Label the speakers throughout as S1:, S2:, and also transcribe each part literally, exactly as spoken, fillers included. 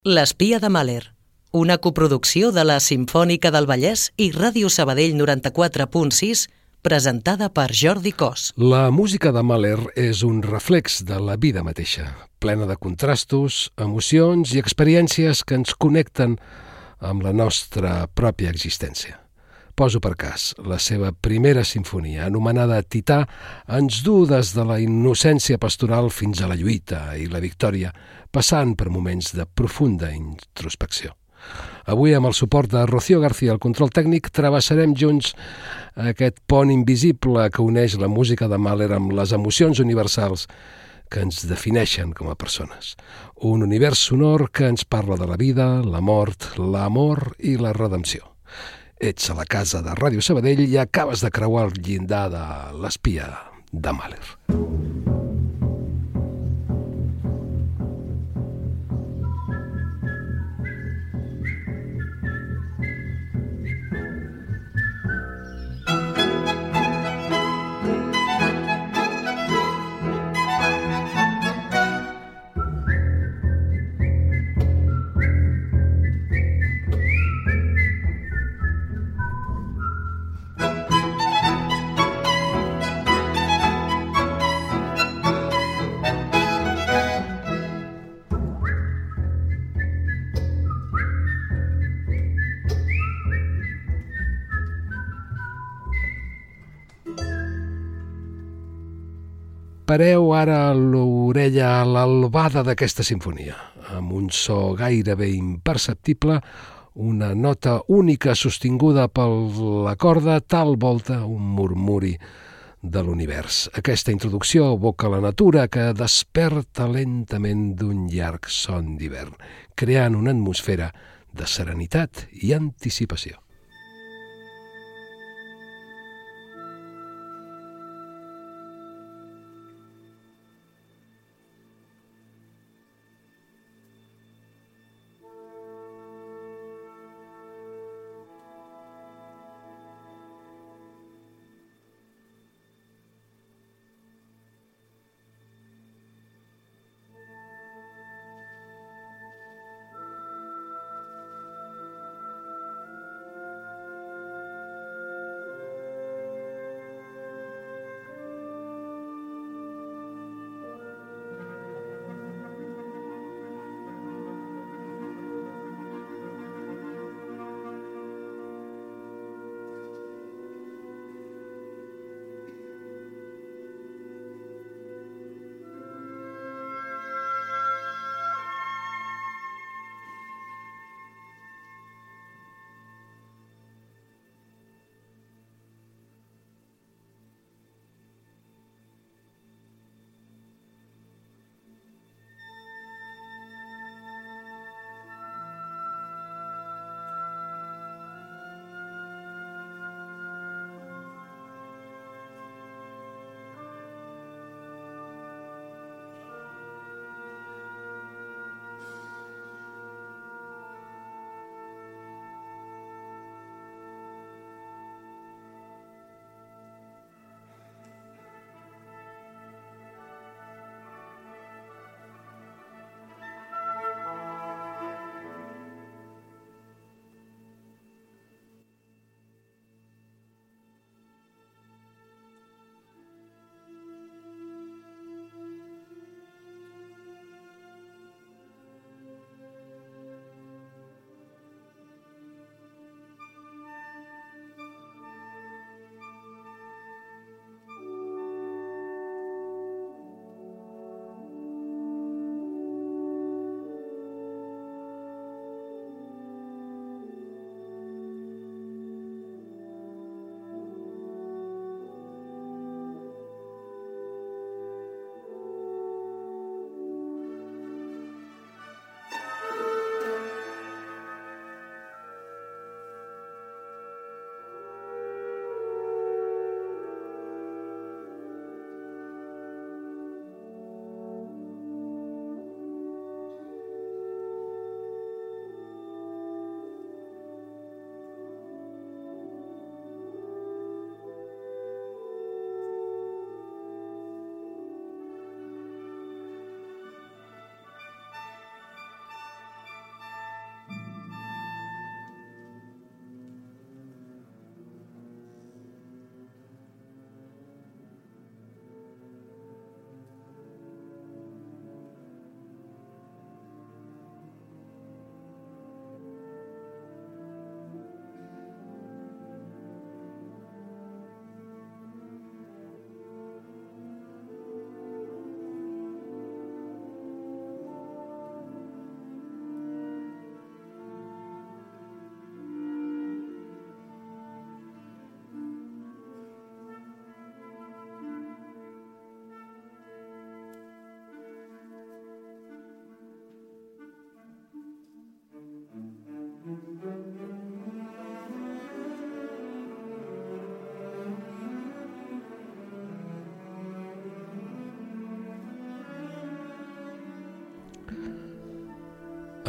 S1: L'espia de Mahler, una coproducció de la Simfònica del Vallès i Ràdio Sabadell noranta-quatre punt sis, presentada per Jordi Cos.
S2: La música de Mahler és un reflex de la vida mateixa, plena de contrastos, emocions i experiències que ens connecten amb la nostra pròpia existència. Poso per cas, la seva primera sinfonia, anomenada Tità, ens du des de la innocència pastoral fins a la lluita i la victòria, passant per moments de profunda introspecció. Avui, amb el suport de Rocío García al control tècnic, travessarem junts aquest pont invisible que uneix la música de Mahler amb les emocions universals que ens defineixen com a persones. Un univers sonor que ens parla de la vida, la mort, l'amor i la redempció. Ets a la casa de Ràdio Sabadell i acabes de creuar el llindar de l'espia de Mahler. Pareu ara l'orella a l'albada d'aquesta sinfonia, amb un so gairebé imperceptible, una nota única sostinguda per la corda, tal volta un murmuri de l'univers. Aquesta introducció evoca la natura que desperta lentament d'un llarg son d'hivern, creant una atmosfera de serenitat i anticipació.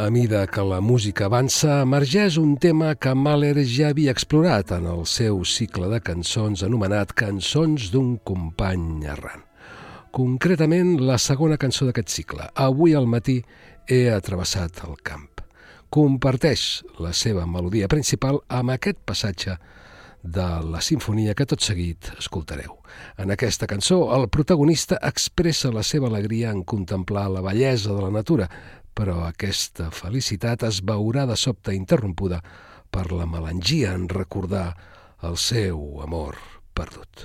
S2: A mida que la música avança, emergeix un tema que Mahler ja havia explorat en el seu cicle de cançons anomenat Cançons d'un company errant. Concretament, la segona cançó d'aquest cicle, Avui al matí he atravessat el camp. Comparteix la seva melodia principal amb aquest passatge de la sinfonia que tot seguit escoltareu. En aquesta cançó, el protagonista expressa la seva alegria en contemplar la bellesa de la natura, però aquesta felicitat es veurà de sobte interrompuda per la melangia en recordar el seu amor perdut.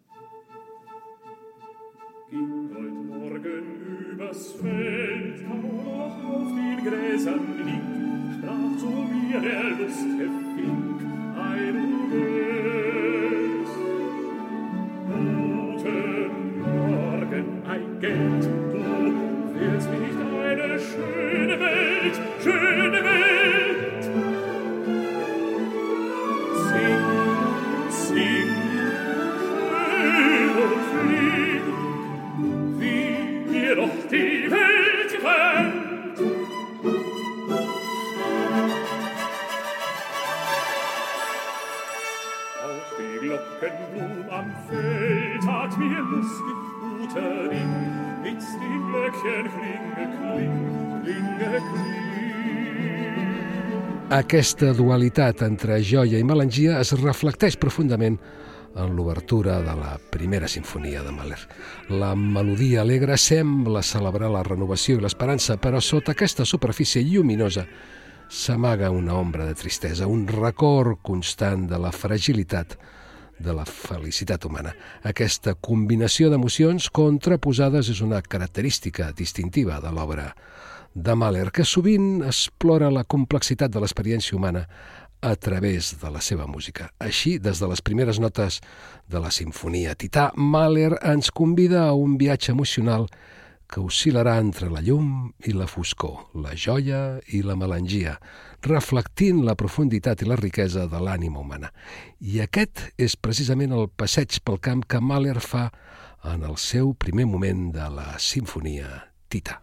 S3: Ging heut Morgen übers Feld, da noch auf den Gräsern liegt, sprach zu mir der lustige Fink, einen Geld. Guten Morgen, ein Geld, du willst nicht eine schöne Welt, schöne Welt. Sing, sing, schön und flink, wie mir doch die Welt gefällt. Auch die Glockenblum am Feld hat mir lustig guter Ring, mit den Glöckchen klinge, kling, klinge, kling.
S2: Aquesta dualitat entre joia i melangia es reflecteix profundament en l'obertura de la primera sinfonia de Mahler. La melodia alegre sembla celebrar la renovació i l'esperança, però sota aquesta superfície lluminosa s'amaga una ombra de tristesa, un record constant de la fragilitat de la felicitat humana. Aquesta combinació d'emocions contraposades és una característica distintiva de l'obra de Mahler, que sovint explora la complexitat de l'experiència humana a través de la seva música. Així, des de les primeres notes de la sinfonia Tità, Mahler ens convida a un viatge emocional que oscil·larà entre la llum i la foscor, la joia i la melangia, reflectint la profunditat i la riquesa de l'ànima humana. I aquest és precisament el passeig pel camp que Mahler fa en el seu primer moment de la sinfonia Tità.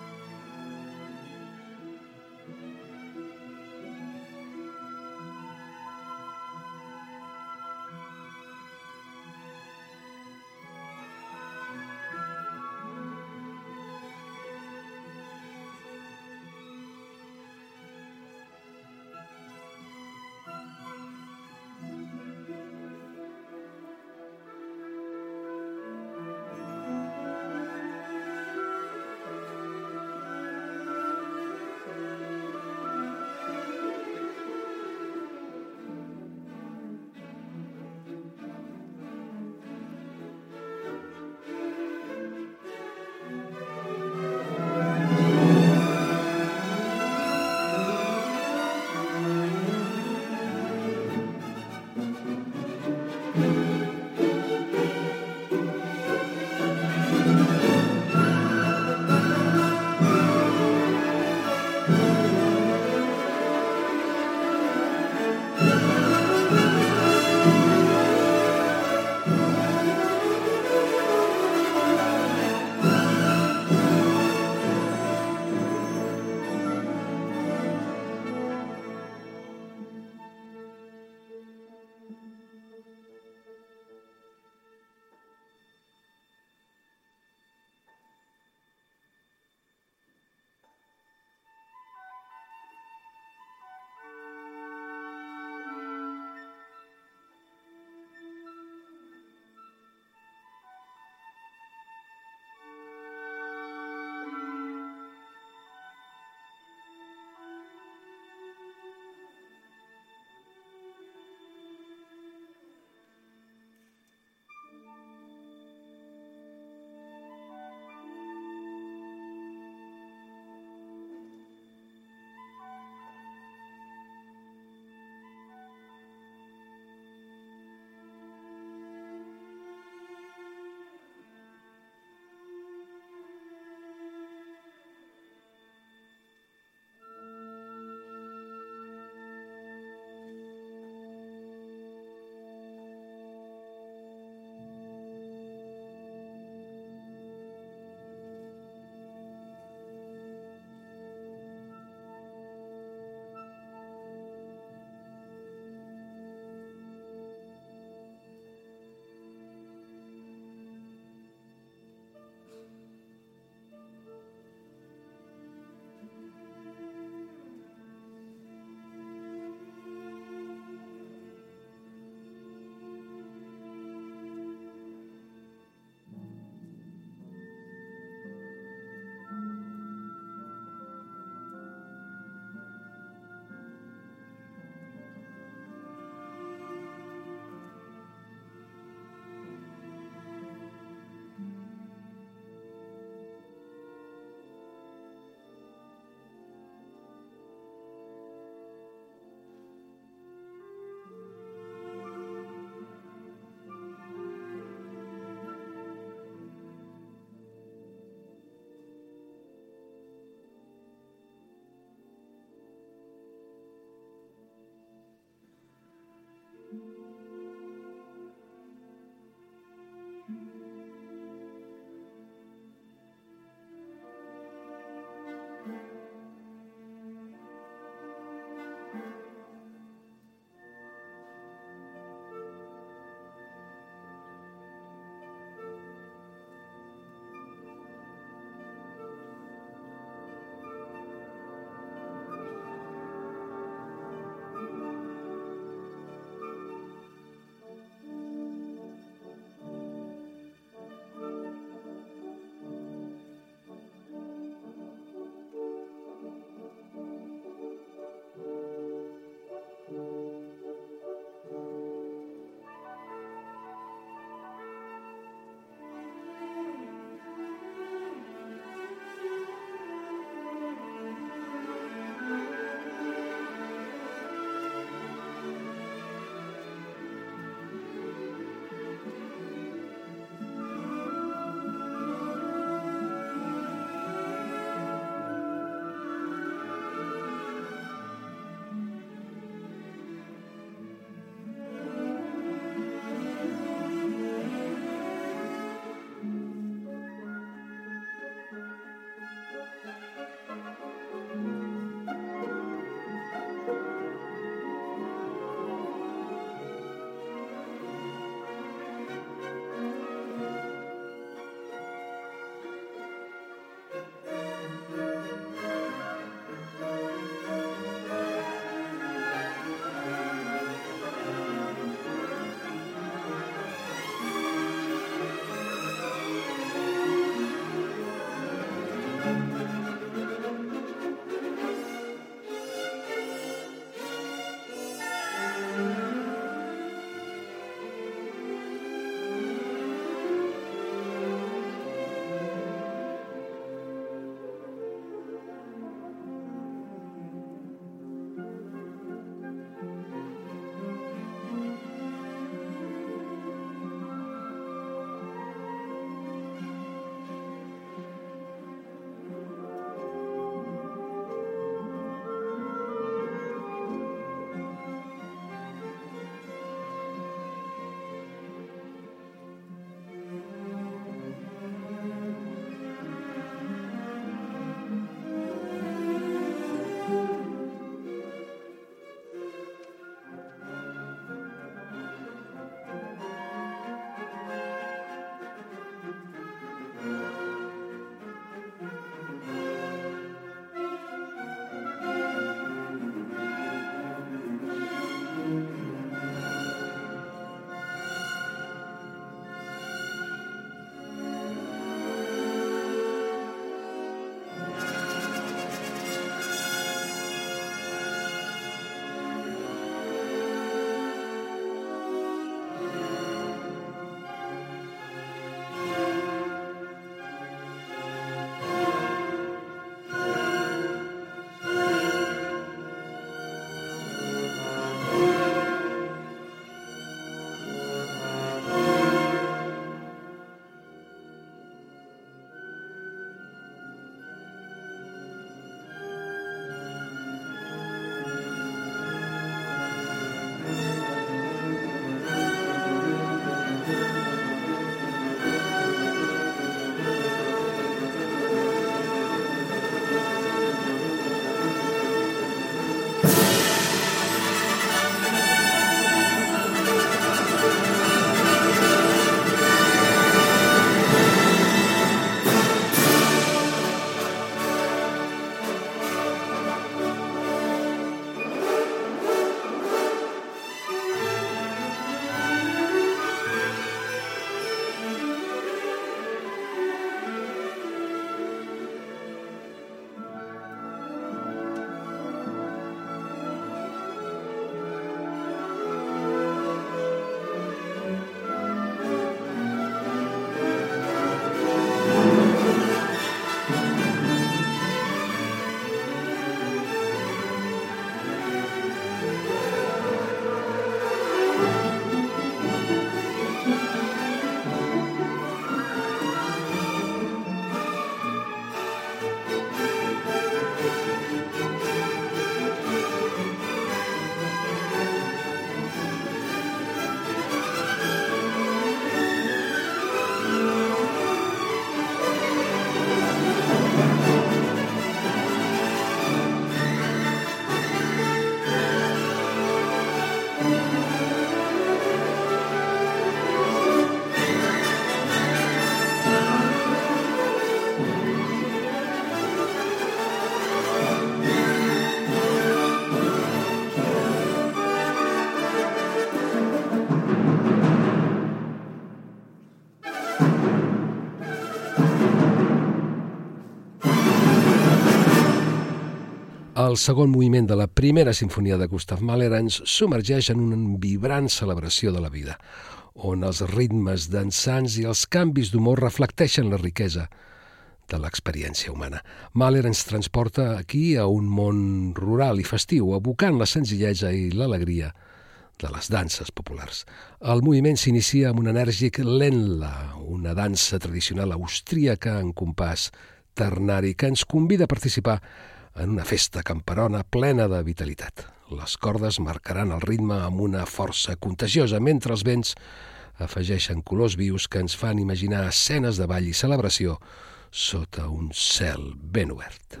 S2: El segon moviment de la primera sinfonia de Gustav Mahler ens submergeix en una vibrant celebració de la vida, on els ritmes dansants i els canvis d'humor reflecteixen la riquesa de l'experiència humana. Mahler ens transporta aquí a un món rural i festiu, evocant la senzillesa i l'alegria de les danses populars. El moviment s'inicia amb un enèrgic Ländler, una dansa tradicional austríaca en compàs ternari que ens convida a participar en una festa camperona plena de vitalitat. Les cordes marcaran el ritme amb una força contagiosa, mentre els vents afegeixen colors vius que ens fan imaginar escenes de ball i celebració sota un cel ben obert.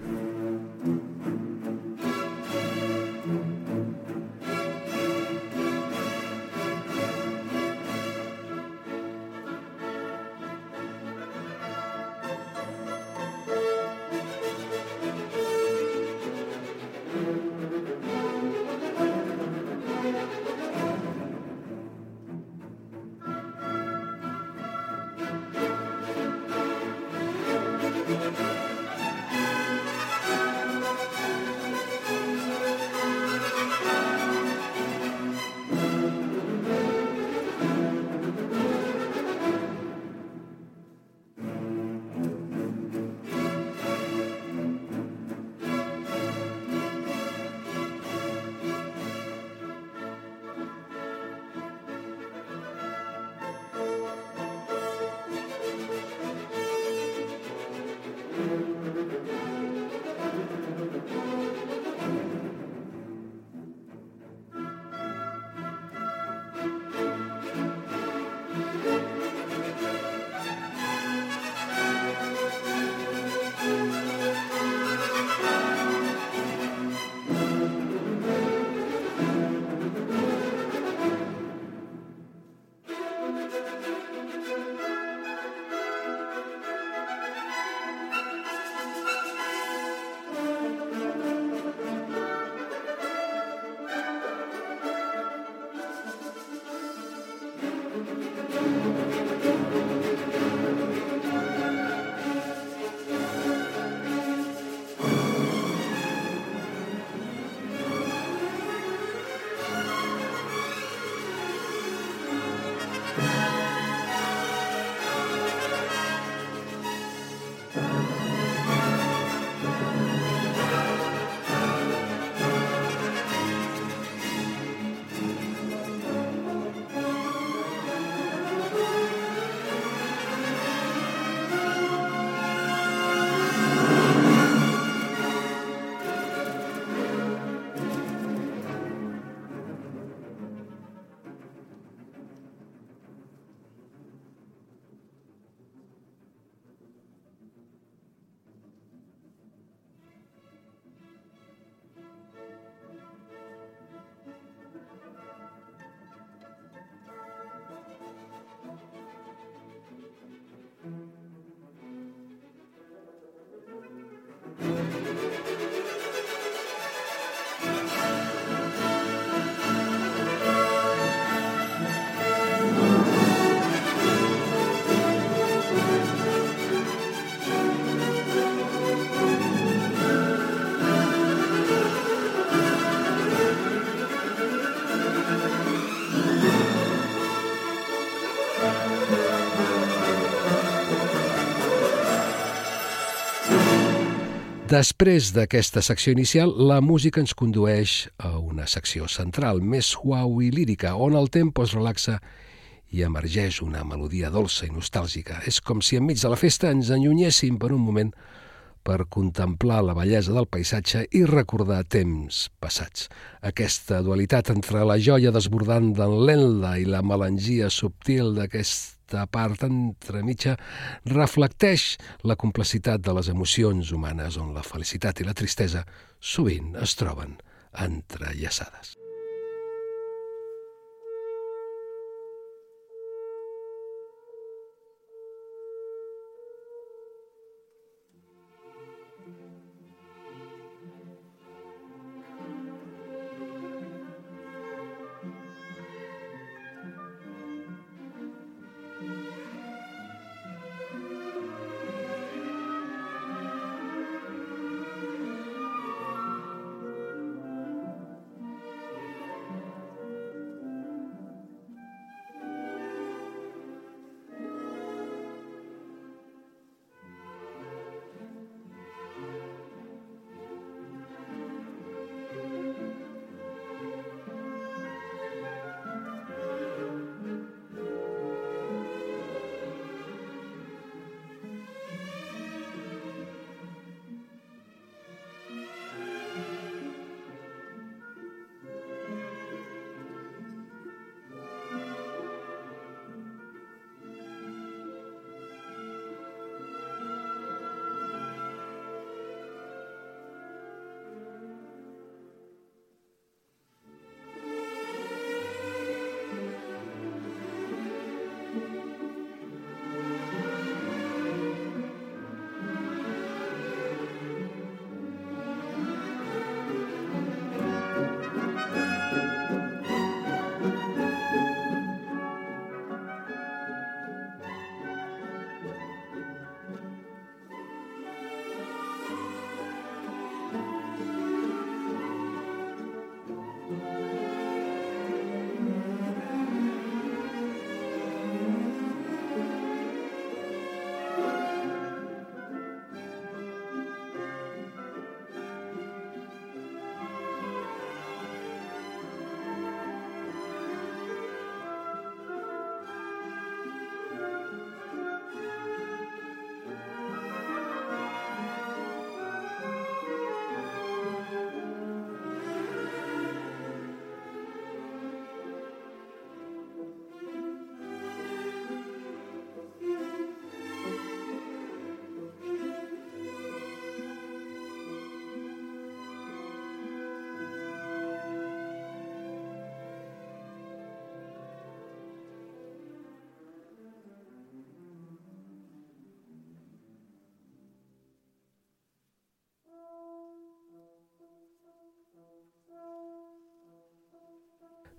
S2: Després d'aquesta secció inicial, la música ens condueix a una secció central, més suau i lírica, on el tempo es relaxa i emergeix una melodia dolça i nostàlgica. És com si enmig de la festa ens enllunyéssim per un moment per contemplar la bellesa del paisatge i recordar temps passats. Aquesta dualitat entre la joia desbordant d'en Ländler i la melangia subtil d'aquesta part entremitja reflecteix la complexitat de les emocions humanes, on la felicitat i la tristesa sovint es troben entrellaçades.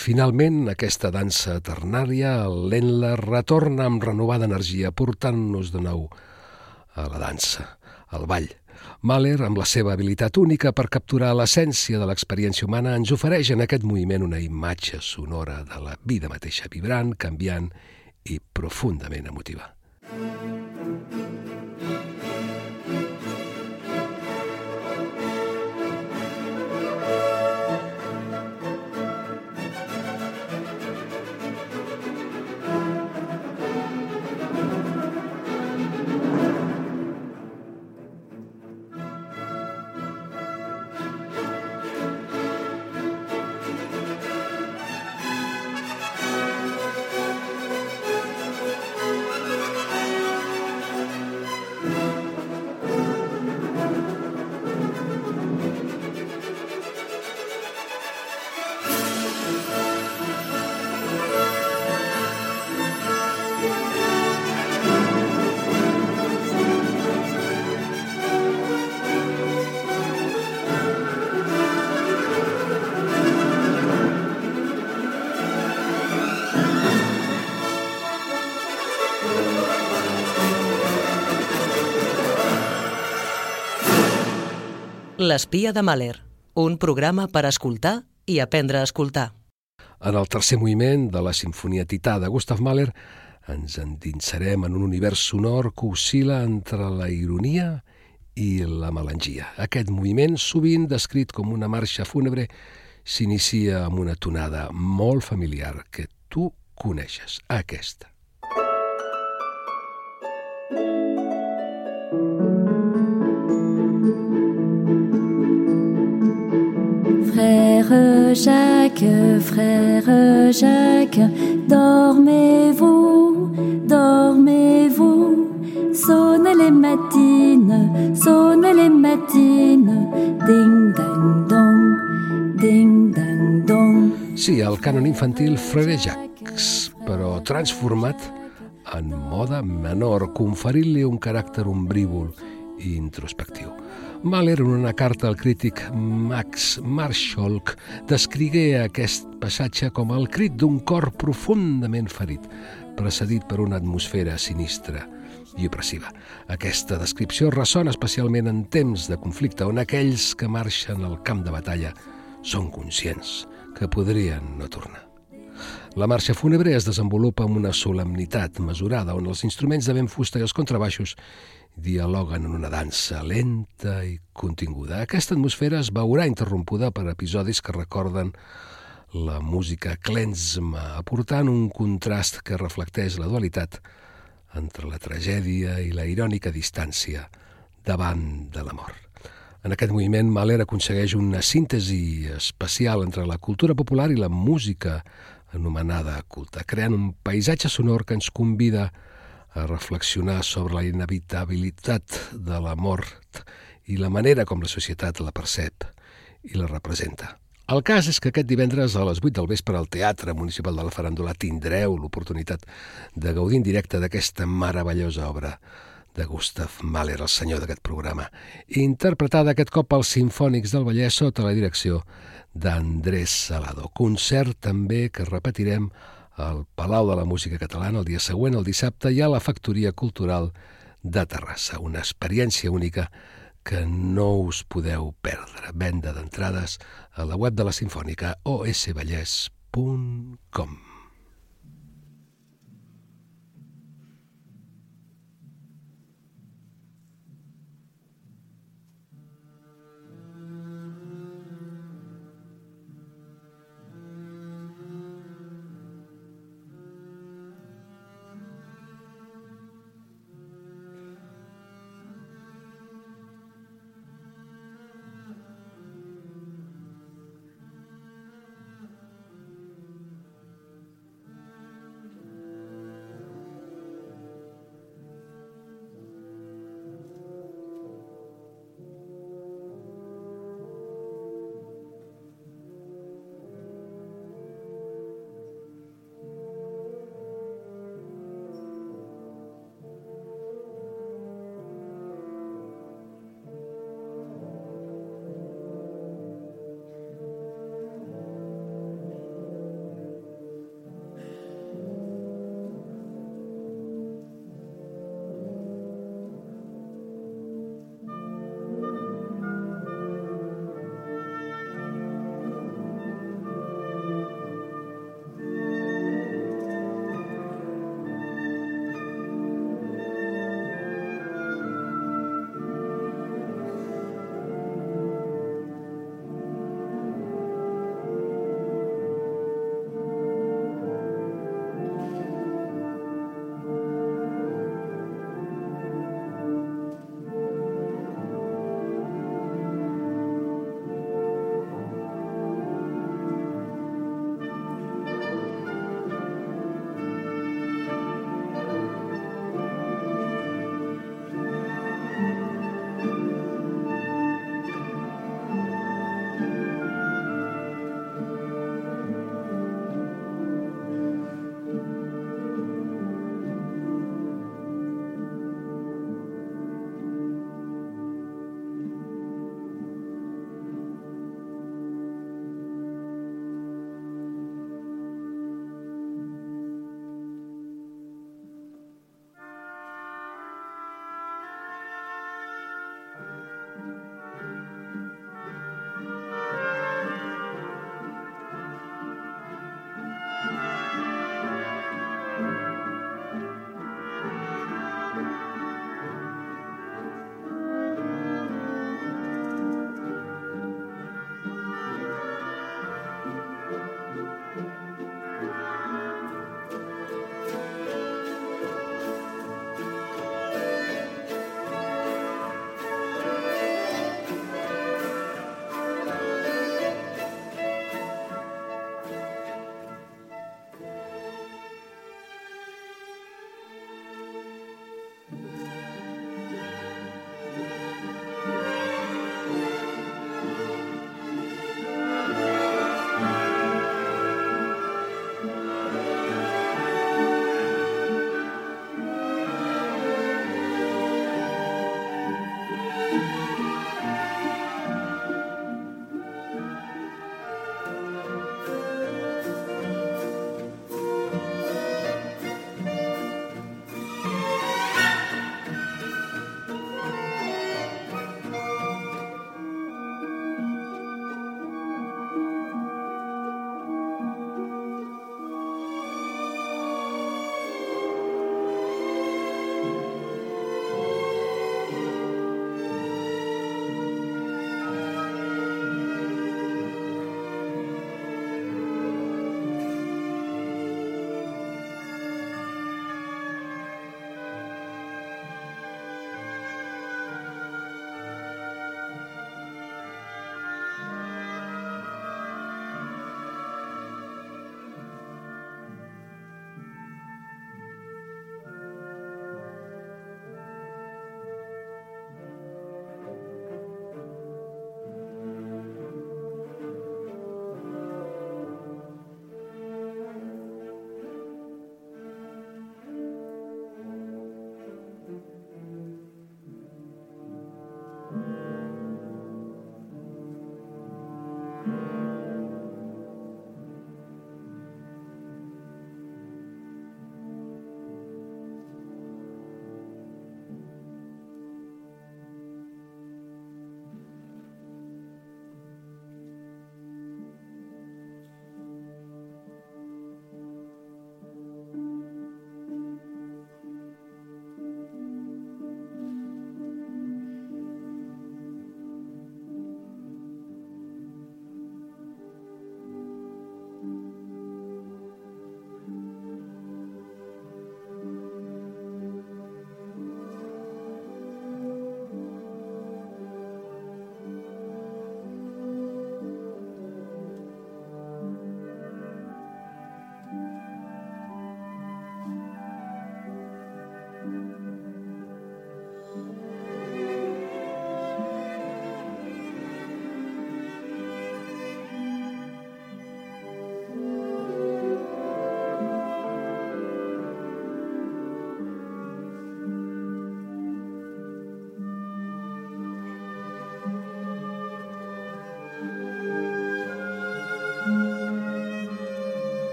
S2: Finalment, aquesta dansa ternària, el Ländler retorna amb renovada energia, portant-nos de nou a la dansa, al ball. Mahler, amb la seva habilitat única per capturar l'essència de l'experiència humana, ens ofereix en aquest moviment una imatge sonora de la vida mateixa, vibrant, canviant i profundament emotiva.
S1: L'espia de Mahler, un programa per escoltar i aprendre a escoltar.
S2: En el tercer moviment de la Simfonia Tità de Gustav Mahler ens endinsarem en un univers sonor que oscil·la entre la ironia i la melangia. Aquest moviment, sovint descrit com una marxa fúnebre, s'inicia amb una tonada molt familiar que tu coneixes, aquesta.
S4: Frère Jacques, frère Jacques, dormez-vous, dormez-vous, sonnez les matines, sonnez les matines, ding-dang-dong, ding-dang-dong.
S2: Sí, el cànon infantil Frère Jacques, però transformat en moda menor, conferint-li un caràcter ombrívol i introspectiu. Mahler, en una carta al crític Max Marschalk, descrigué aquest passatge com el crit d'un cor profundament ferit, precedit per una atmosfera sinistra i opressiva. Aquesta descripció ressona especialment en temps de conflicte, on aquells que marxen al camp de batalla són conscients que podrien no tornar. La marxa fúnebre es desenvolupa amb una solemnitat mesurada, on els instruments de vent fusta i els contrabaixos dialoguen en una dansa lenta i continguda. Aquesta atmosfera es veurà interrompuda per episodis que recorden la música klezmer, aportant un contrast que reflecteix la dualitat entre la tragèdia i la irònica distància davant de la mort. En aquest moviment, Mahler aconsegueix una síntesi especial entre la cultura popular i la música anomenada culta, creant un paisatge sonor que ens convida a reflexionar sobre la inevitabilitat de la mort i la manera com la societat la percep i la representa. El cas és que aquest divendres a les vuit del vespre al Teatre Municipal de la Faràndula tindreu l'oportunitat de gaudir en directe d'aquesta meravellosa obra de Gustav Mahler, el senyor d'aquest programa, interpretada aquest cop als Simfònics del Vallès sota la direcció d'Andrés Salado. Concert també que repetirem al Palau de la Música Catalana el dia següent, el dissabte, i a la Factoria Cultural de Terrassa. Una experiència única que no us podeu perdre. Venda d'entrades a la web de la Simfònica o s vallès punt com.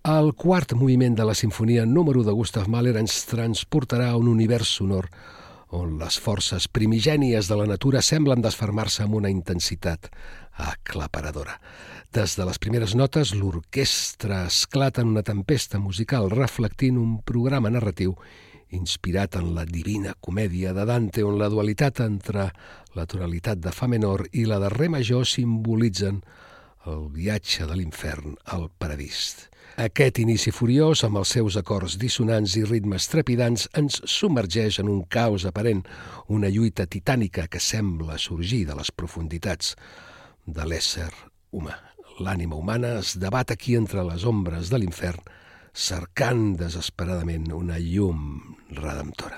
S2: El quart moviment de la sinfonia número de Gustav Mahler ens transportarà a un univers sonor on les forces primigènies de la natura semblen desfermar-se amb una intensitat aclaparadora. Des de les primeres notes, l'orquestra esclata en una tempesta musical reflectint un programa narratiu inspirat en la Divina Comèdia de Dante, on la dualitat entre la tonalitat de fa menor i la de re major simbolitzen el viatge de l'infern al paradís. Aquest inici furiós, amb els seus acords dissonants i ritmes trepidants, ens submergeix en un caos aparent, una lluita titànica que sembla sorgir de les profunditats de l'ésser humà. L'ànima humana es debat aquí entre les ombres de l'infern, cercant desesperadament una llum redemptora.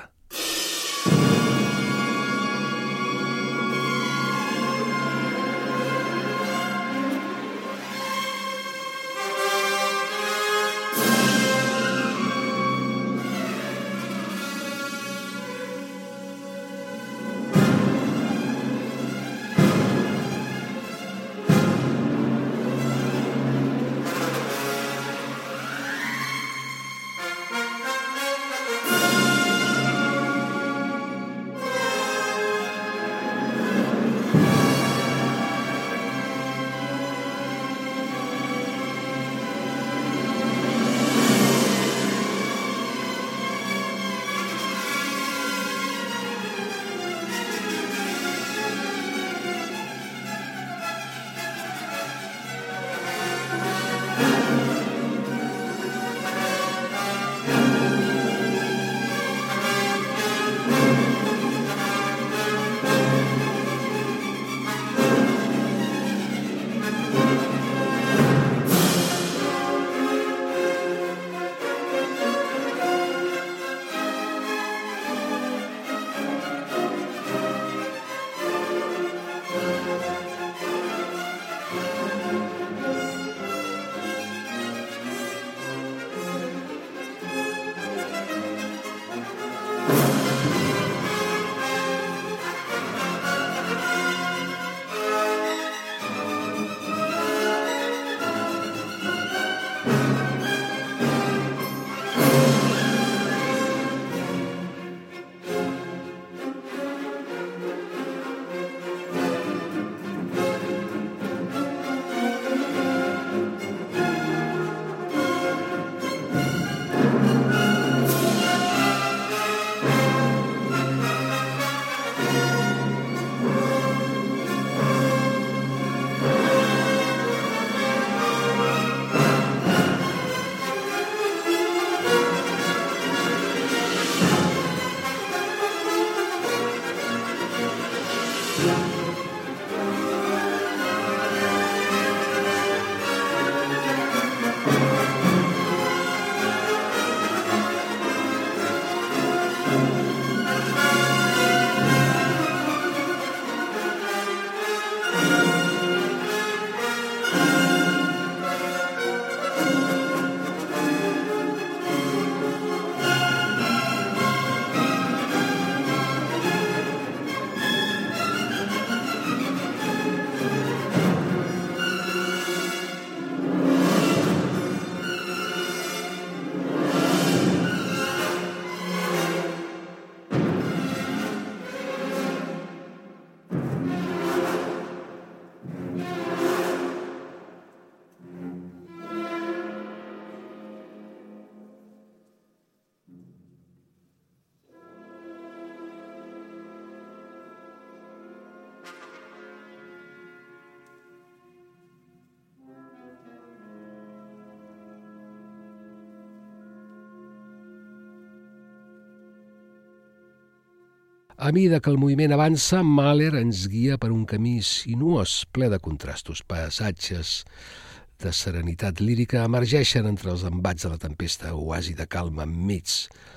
S2: A mesura que el moviment avança, Mahler ens guia per un camí sinuós, ple de contrastos. Passatges de serenitat lírica emergeixen entre els embats de la tempesta, oasi de calma enmig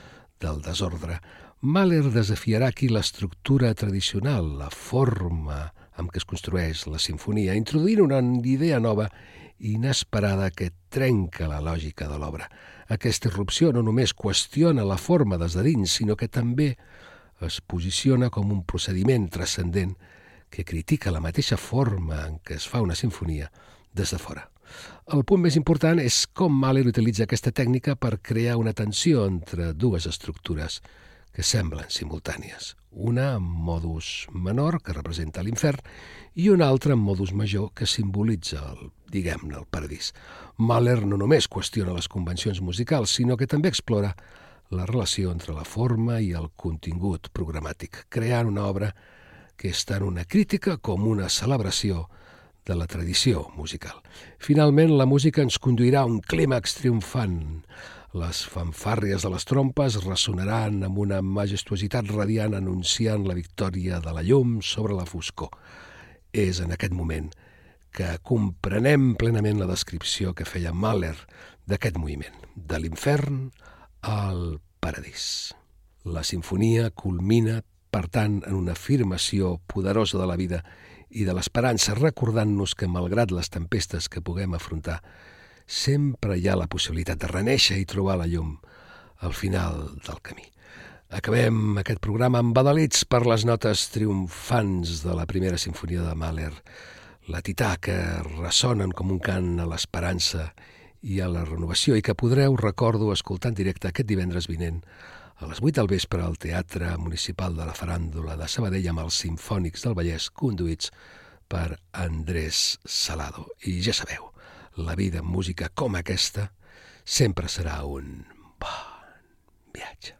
S2: del desordre. Mahler desafiarà aquí l'estructura tradicional, la forma amb què es construeix la sinfonia, introduint una idea nova i inesperada que trenca la lògica de l'obra. Aquesta irrupció no només qüestiona la forma des de dins, sinó que també es posiciona com un procediment transcendent que critica la mateixa forma en què es fa una sinfonia des de fora. El punt més important és com Mahler utilitza aquesta tècnica per crear una tensió entre dues estructures que semblen simultànies. Una en modus menor, que representa l'infern, i una altra en modus major, que simbolitza, el, diguem-ne, el paradís. Mahler no només qüestiona les convencions musicals, sinó que també explora la relació entre la forma i el contingut programàtic, creant una obra que és tant una crítica com una celebració de la tradició musical. Finalment, la música ens conduirà a un clímax triomfant. Les fanfàrries de les trompes ressonaran amb una majestuositat radiant anunciant la victòria de la llum sobre la foscor. És en aquest moment que comprenem plenament la descripció que feia Mahler d'aquest moviment, de l'infern al paradís. La simfonia culmina, per tant, en una afirmació poderosa de la vida i de l'esperança, recordant-nos que, malgrat les tempestes que puguem afrontar, sempre hi ha la possibilitat de renéixer i trobar la llum al final del camí. Acabem aquest programa embadalits per les notes triomfants de la primera simfonia de Mahler, la Tità, que ressonen com un cant a l'esperança i a la renovació i que podreu, recordo, escoltar en directe aquest divendres vinent a les vuit del vespre al Teatre Municipal de la Faràndula de Sabadell amb els Simfònics del Vallès, conduïts per Andrés Salado. I ja sabeu, la vida amb música com aquesta sempre serà un bon viatge.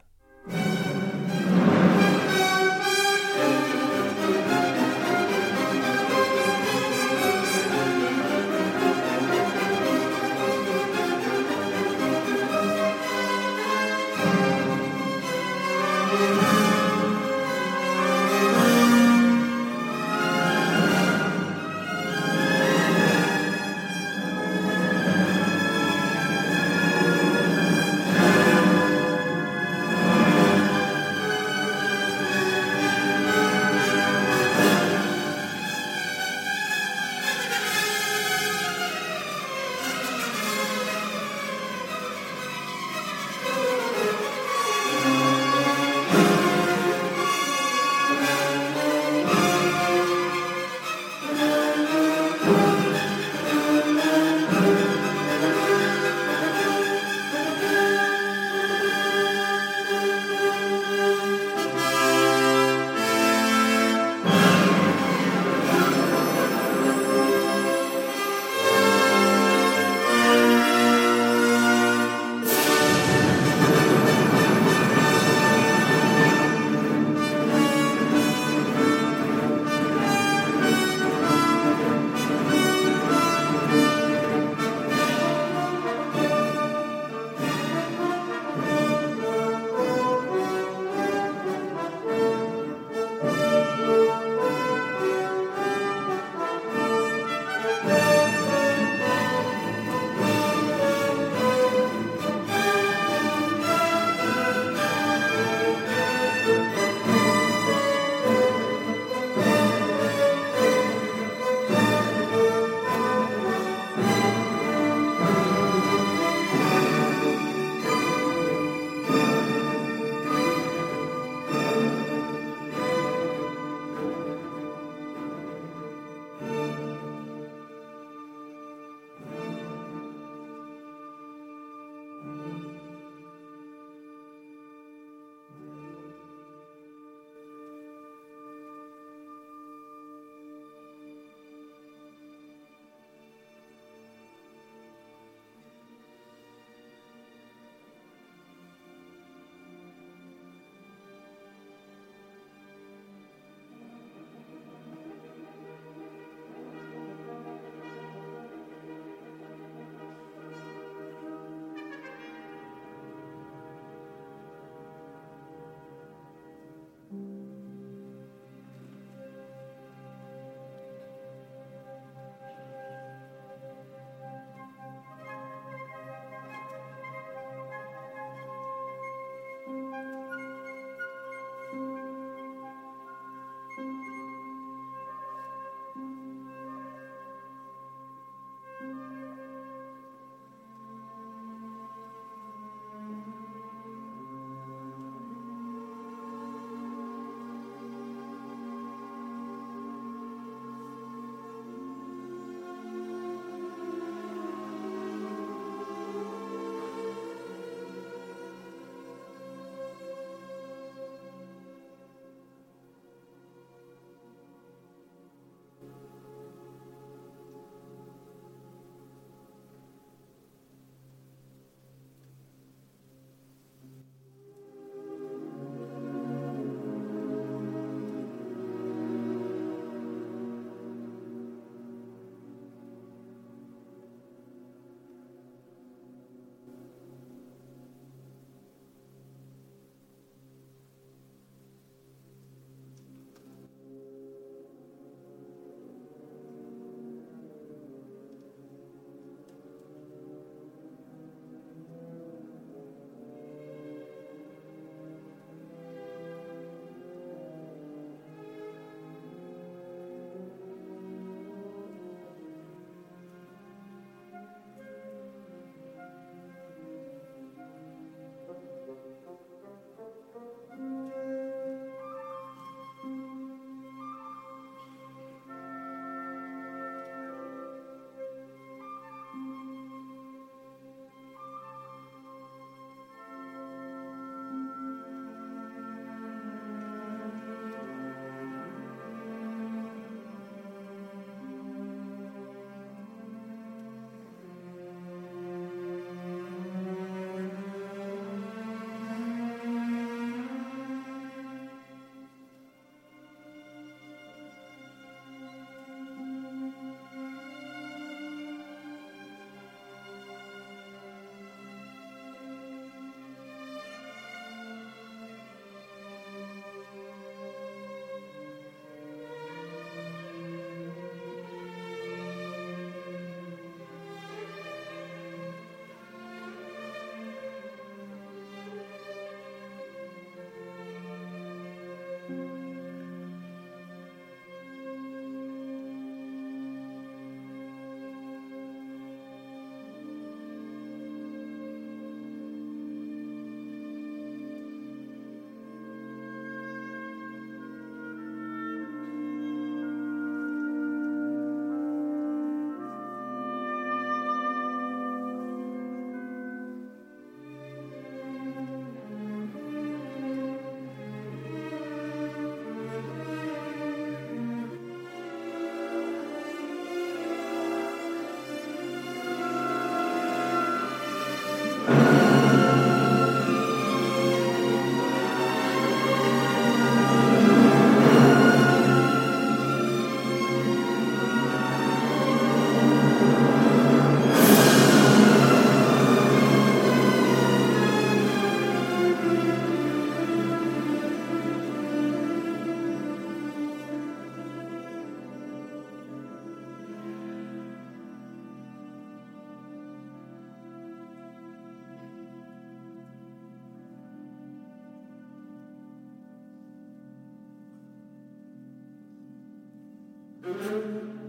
S3: Musik